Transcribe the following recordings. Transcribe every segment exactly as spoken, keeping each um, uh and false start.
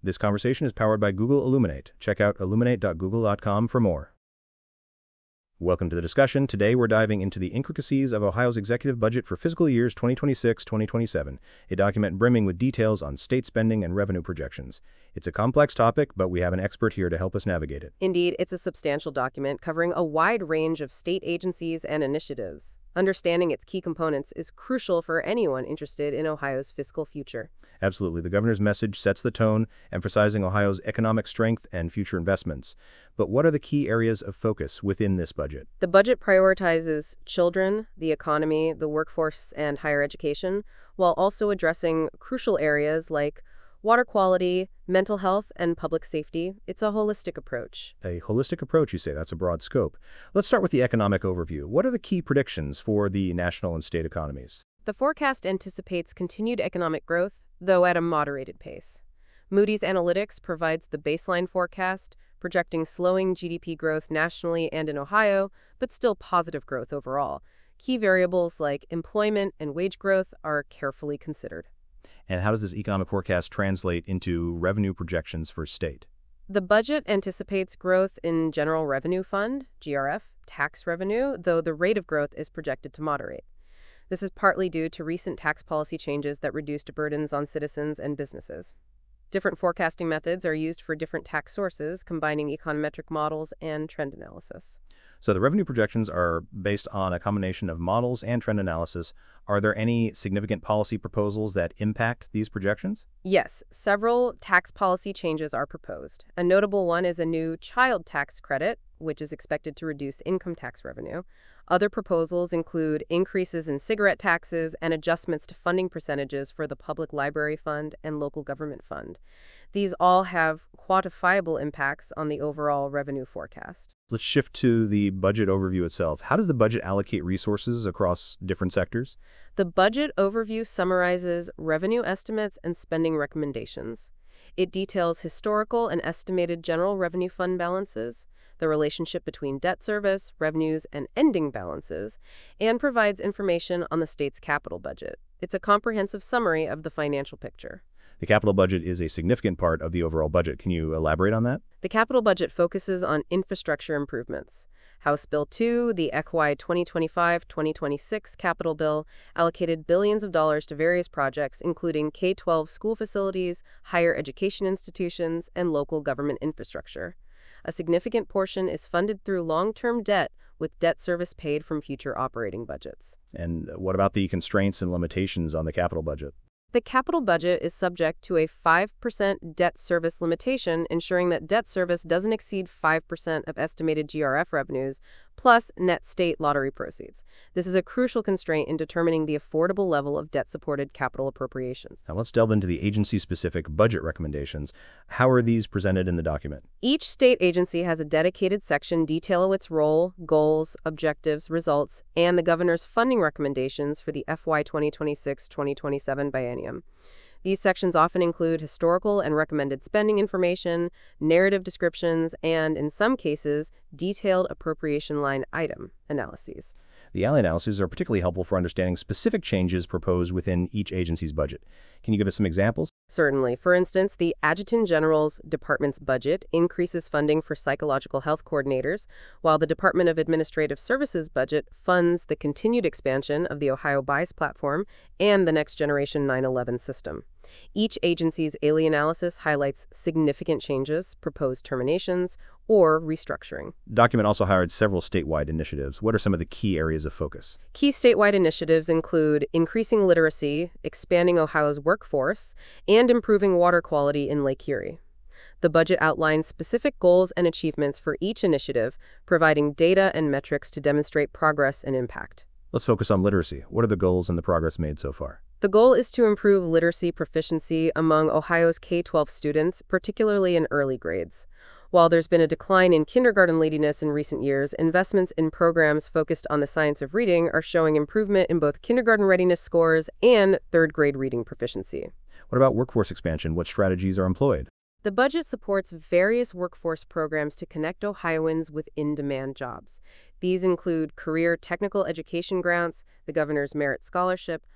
This conversation is powered by Google Illuminate. Check out illuminate dot google dot com for more. Welcome to the discussion. Today we're diving into the intricacies of Ohio's executive budget for fiscal years twenty twenty-six to twenty twenty-seven, a document brimming with details on state spending and revenue projections. It's a complex topic, but we have an expert here to help us navigate it. Indeed, it's a substantial document covering a wide range of state agencies and initiatives. Understanding its key components is crucial for anyone interested in Ohio's fiscal future. Absolutely. The governor's message sets the tone, emphasizing Ohio's economic strength and future investments. But what are the key areas of focus within this budget? The budget prioritizes children, the economy, the workforce, and higher education, while also addressing crucial areas like water quality, mental health, and public safety. It's a holistic approach. A holistic approach, you say. That's a broad scope. Let's start with the economic overview. What are the key predictions for the national and state economies? The forecast anticipates continued economic growth, though at a moderated pace. Moody's Analytics provides the baseline forecast, projecting slowing G D P growth nationally and in Ohio, but still positive growth overall. Key variables like employment and wage growth are carefully considered. And how does this economic forecast translate into revenue projections for state? The budget anticipates growth in General Revenue Fund, G R F, tax revenue, though the rate of growth is projected to moderate. This is partly due to recent tax policy changes that reduced burdens on citizens and businesses. Different forecasting methods are used for different tax sources, combining econometric models and trend analysis. So the revenue projections are based on a combination of models and trend analysis. Are there any significant policy proposals that impact these projections? Yes, several tax policy changes are proposed. A notable one is a new child tax credit, which is expected to reduce income tax revenue. Other proposals include increases in cigarette taxes and adjustments to funding percentages for the Public Library Fund and Local Government Fund. These all have quantifiable impacts on the overall revenue forecast. Let's shift to the budget overview itself. How does the budget allocate resources across different sectors? The budget overview summarizes revenue estimates and spending recommendations. It details historical and estimated general revenue fund balances, the relationship between debt service, revenues, and ending balances, and provides information on the state's capital budget. It's a comprehensive summary of the financial picture. The capital budget is a significant part of the overall budget. Can you elaborate on that? The capital budget focuses on infrastructure improvements. House Bill two, the F Y twenty twenty-five twenty twenty-six capital bill, allocated billions of dollars to various projects, including K twelve school facilities, higher education institutions, and local government infrastructure. A significant portion is funded through long-term debt, with debt service paid from future operating budgets. And what about the constraints and limitations on the capital budget? The capital budget is subject to a five percent debt service limitation, ensuring that debt service doesn't exceed five percent of estimated G R F revenues, plus net state lottery proceeds. This is a crucial constraint in determining the affordable level of debt-supported capital appropriations. Now let's delve into the agency-specific budget recommendations. How are these presented in the document? Each state agency has a dedicated section detailing its role, goals, objectives, results, and the governor's funding recommendations for the F Y twenty twenty-six twenty twenty-seven biennium. These sections often include historical and recommended spending information, narrative descriptions, and, in some cases, detailed appropriation line item analyses. The alley analyses are particularly helpful for understanding specific changes proposed within each agency's budget. Can you give us some examples? Certainly. For instance, the Adjutant General's department's budget increases funding for psychological health coordinators, while the Department of Administrative Services budget funds the continued expansion of the Ohio B I C E platform and the Next Generation nine eleven system. Each agency's A L I analysis highlights significant changes, proposed terminations, or restructuring. The document also highlights several statewide initiatives. What are some of the key areas of focus? Key statewide initiatives include increasing literacy, expanding Ohio's workforce, and improving water quality in Lake Erie. The budget outlines specific goals and achievements for each initiative, providing data and metrics to demonstrate progress and impact. Let's focus on literacy. What are the goals and the progress made so far? The goal is to improve literacy proficiency among Ohio's K twelve students, particularly in early grades. While there's been a decline in kindergarten leadiness in recent years, investments in programs focused on the science of reading are showing improvement in both kindergarten readiness scores and third grade reading proficiency. What about workforce expansion? What strategies are employed? The budget supports various workforce programs to connect Ohioans with in-demand jobs. These include career technical education grants, the governor's merit scholarship,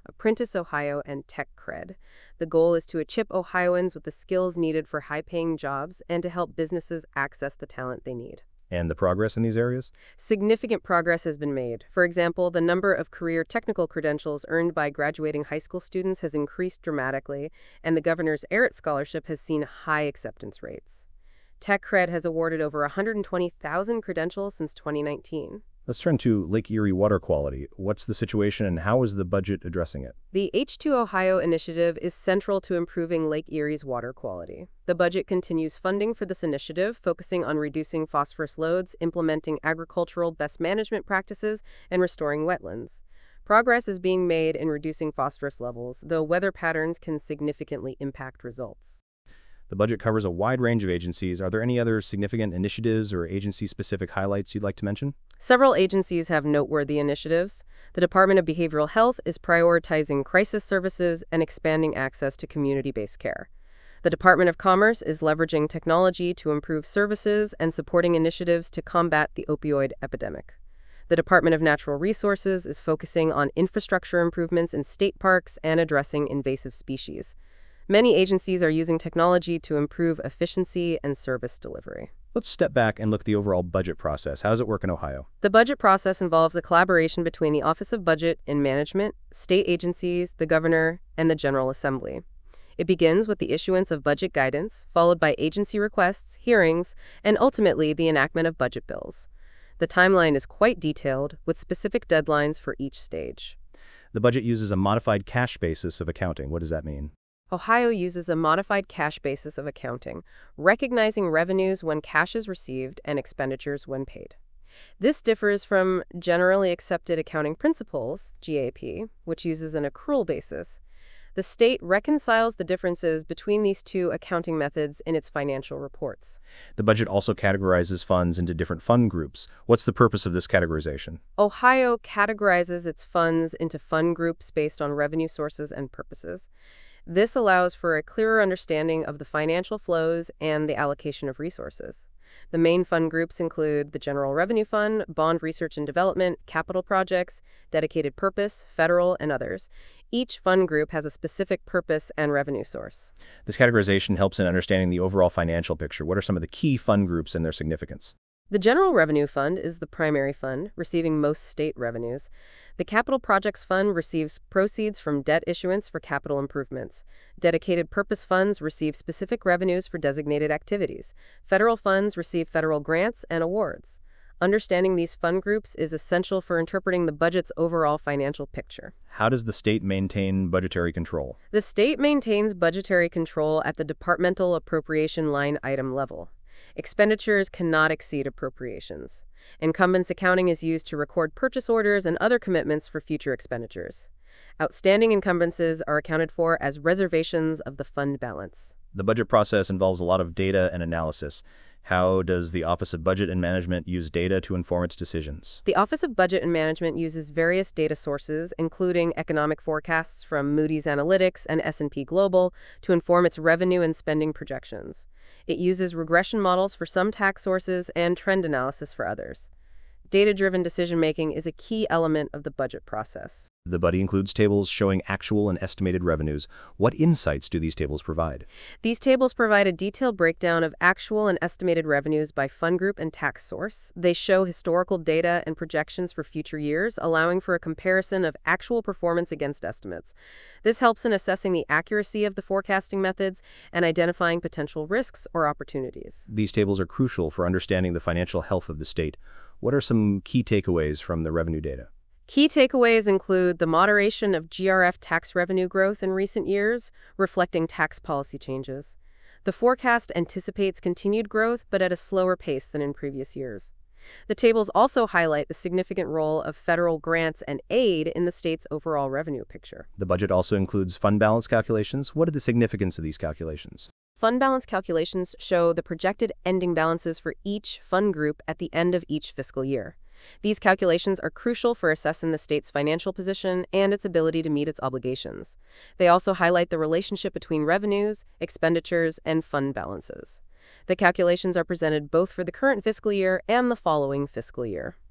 Apprentice Ohio, and TechCred. The goal is to equip Ohioans with the skills needed for high-paying jobs and to help businesses access the talent they need. And the progress in these areas? Significant progress has been made. For example, the number of career technical credentials earned by graduating high school students has increased dramatically, and the governor's Merit Scholarship has seen high acceptance rates. TechCred has awarded over one hundred twenty thousand credentials since twenty nineteen. Let's turn to Lake Erie water quality. What's the situation and how is the budget addressing it? The H two Ohio initiative is central to improving Lake Erie's water quality. The budget continues funding for this initiative, focusing on reducing phosphorus loads, implementing agricultural best management practices, and restoring wetlands. Progress is being made in reducing phosphorus levels, though weather patterns can significantly impact results. The budget covers a wide range of agencies. Are there any other significant initiatives or agency-specific highlights you'd like to mention? Several agencies have noteworthy initiatives. The Department of Behavioral Health is prioritizing crisis services and expanding access to community-based care. The Department of Commerce is leveraging technology to improve services and supporting initiatives to combat the opioid epidemic. The Department of Natural Resources is focusing on infrastructure improvements in state parks and addressing invasive species. Many agencies are using technology to improve efficiency and service delivery. Let's step back and look at the overall budget process. How does it work in Ohio? The budget process involves a collaboration between the Office of Budget and Management, state agencies, the governor, and the General Assembly. It begins with the issuance of budget guidance, followed by agency requests, hearings, and ultimately the enactment of budget bills. The timeline is quite detailed, with specific deadlines for each stage. The budget uses a modified cash basis of accounting. What does that mean? Ohio uses a modified cash basis of accounting, recognizing revenues when cash is received and expenditures when paid. This differs from Generally Accepted Accounting Principles, G A P, which uses an accrual basis. The state reconciles the differences between these two accounting methods in its financial reports. The budget also categorizes funds into different fund groups. What's the purpose of this categorization? Ohio categorizes its funds into fund groups based on revenue sources and purposes. This allows for a clearer understanding of the financial flows and the allocation of resources. The main fund groups include the General Revenue Fund, Bond Research and Development, Capital Projects, Dedicated Purpose, Federal, and others. Each fund group has a specific purpose and revenue source. This categorization helps in understanding the overall financial picture. What are some of the key fund groups and their significance? The General Revenue Fund is the primary fund, receiving most state revenues. The Capital Projects Fund receives proceeds from debt issuance for capital improvements. Dedicated Purpose Funds receive specific revenues for designated activities. Federal funds receive federal grants and awards. Understanding these fund groups is essential for interpreting the budget's overall financial picture. How does the state maintain budgetary control? The state maintains budgetary control at the departmental appropriation line item level. Expenditures cannot exceed appropriations. Incumbents accounting is used to record purchase orders and other commitments for future expenditures. Outstanding encumbrances are accounted for as reservations of the fund balance. The budget process involves a lot of data and analysis. How does the Office of Budget and Management use data to inform its decisions? The Office of Budget and Management uses various data sources, including economic forecasts from Moody's Analytics and S and P Global, to inform its revenue and spending projections. It uses regression models for some tax sources and trend analysis for others. Data-driven decision-making is a key element of the budget process. The budget includes tables showing actual and estimated revenues. What insights do these tables provide? These tables provide a detailed breakdown of actual and estimated revenues by fund group and tax source. They show historical data and projections for future years, allowing for a comparison of actual performance against estimates. This helps in assessing the accuracy of the forecasting methods and identifying potential risks or opportunities. These tables are crucial for understanding the financial health of the state. What are some key takeaways from the revenue data? Key takeaways include the moderation of G R F tax revenue growth in recent years, reflecting tax policy changes. The forecast anticipates continued growth, but at a slower pace than in previous years. The tables also highlight the significant role of federal grants and aid in the state's overall revenue picture. The budget also includes fund balance calculations. What are the significance of these calculations? Fund balance calculations show the projected ending balances for each fund group at the end of each fiscal year. These calculations are crucial for assessing the state's financial position and its ability to meet its obligations. They also highlight the relationship between revenues, expenditures, and fund balances. The calculations are presented both for the current fiscal year and the following fiscal year.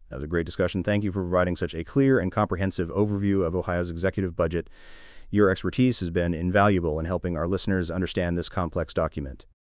That was a great discussion. Thank you for providing such a clear and comprehensive overview of Ohio's executive budget. Your expertise has been invaluable in helping our listeners understand this complex document.